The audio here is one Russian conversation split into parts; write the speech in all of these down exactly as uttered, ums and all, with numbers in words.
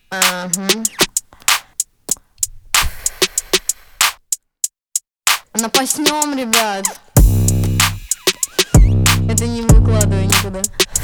Ага. Напаснем, ребят. Это не выкладываю никуда.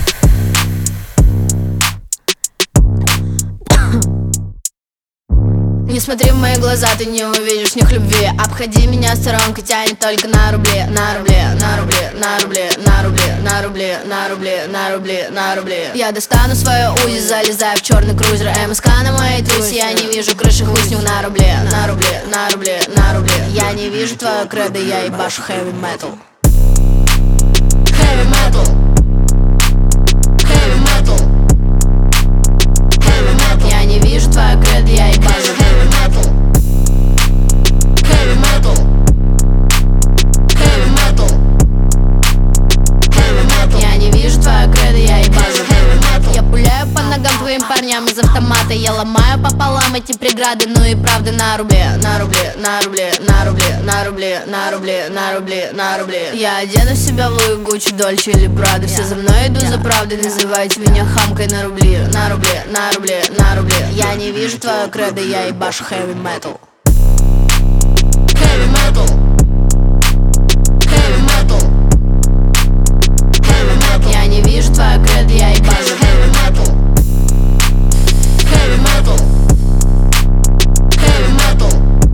Не смотри в мои глаза, ты не увидишь в них любви. Обходи меня сторонкой, тянет только на рубли, на рубли, на рубли, на рубли, на рубли, на рубли, на рубли, на рубли, на рубли. Я достану свою узи, залезаю в черный крузер МСК на моей тусе. Я не вижу крыши, хуй с ним на рубли, на рубли, на рубли, на рубли. Я не вижу твою кредо, я ебашу heavy metal. Heavy metal. Heavy metal. Heavy metal. Я не вижу твою кредо, я ебашу heavy metal. Heavy metal. Heavy metal. Heavy metal. Я не вижу твою кредо, я ебашу heavy metal. Я пуляю по ногам твоим парням из автомата. Я ломаю пополам эти преграды, ну и правда на рубли, на рубли, на рубли, на рубли, на рубли, на рубли, на рубли, на рубли. Я одену себя в Луи, Гуччи, Дольче или Прада. Все за мной иду за правдой, называйте меня хамкой на рубли, на рубли, на рубли, на рубли. Я не вижу твою кредо, я ебашу heavy metal. Heavy metal. Heavy metal. Heavy metal. Я не вижу твою кредо, я ебашу heavy metal. Heavy metal. Heavy metal.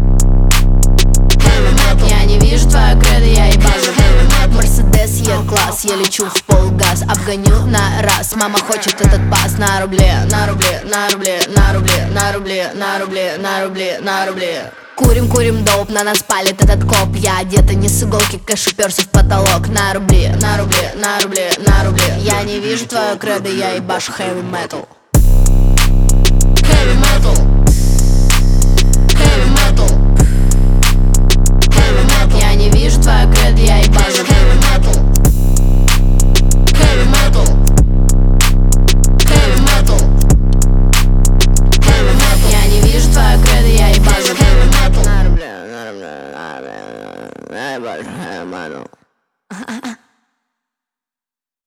Heavy metal. Я не вижу твою кредо, я ебашу heavy metal. Мерседес Е-класс, я лечу в полгаз, обгоню на раз. Мама хочет этот пас на рубли, на рубли, на рубли, на рубли, на рубли, на рубли, на рубли, на рубли. Курим, курим доп, на нас палит этот коп. Я одета не с иголки, кэш уперся в потолок. На рубли, на рубли, на рубли, на рубли. Я не вижу твою кредо, я ебашу heavy metal. Heavy metal. Heavy metal. Heavy metal. Я не вижу твою кредо, я ебашу heavy metal. Heavy metal. Heavy metal. Heavy metal. Я не вижу твою кредо, я ебашу heavy metal. На рубли, на рубли, на рубли, я ебашу heavy metal.